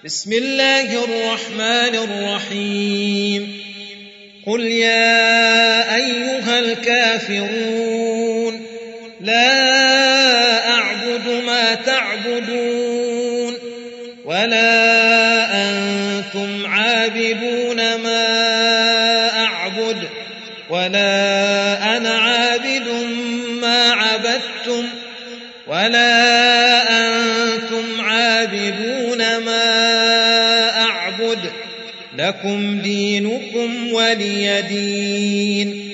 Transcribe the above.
بسم الله الرحمن الرحيم قل يا أيها الكافرون لا أعبد ما تعبدون ولا أنتم عابدون ما أعبد ولا أنا عابد ما عبدتم ولا أنتم عابدون ما أعبد لكم دينكم ولي دين.